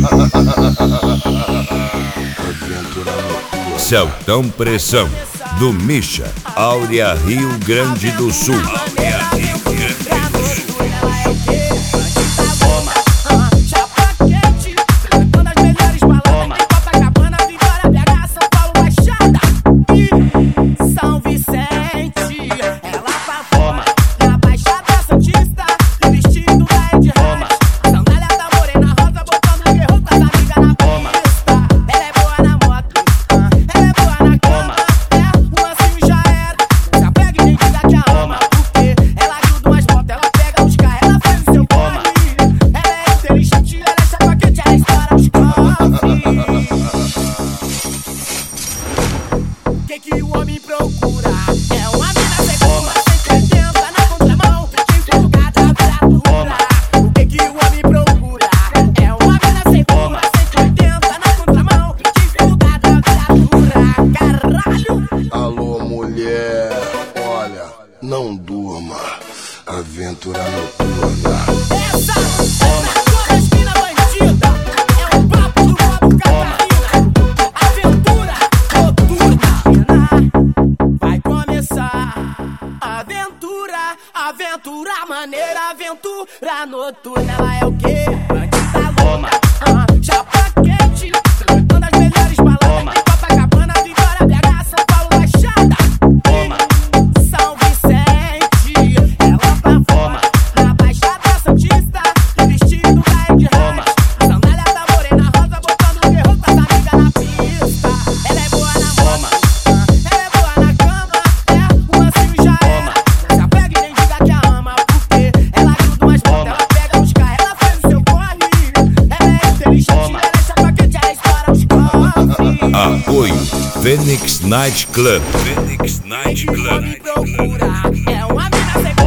Celtão Pressão, do Misha, Áurea, Rio Grande do Sul. Que o homem procura é uma mina segura, 180 na contramão, divulgada pra dura. O que o homem procura é uma mina segura, 180 na contramão, divulgada pra dura. Caralho! Alô, mulher, olha, não durma, aventura noturna. Essa mina bandida é o papo do Bobo Catarina. Aventura noturna. Vai começar aventura maneira, aventura noturna. Ela é o quê? Bandida louca, chapa quente, frequentando as melhores baladas de Copacabana, Vitória, BH, São Paulo, Baixada e São Vicente. Ela pra fora, na Baixada Santista, vestido da de Roma, sandália da morena rosa, botando o guerreiro das amigas na pista. Ela é boa na moda, ela é boa na cama, o mansinho já era. Não se apega e nem diga que a ama, porque ela ajuda umas botas, ela pega os carros, ela faz o seu corre. Ela é inteligente, ela é chapa quente, ela estoura os cofres. Apoio Phoenix Night Club. Phoenix Night O Club. homem procura é uma mina segura.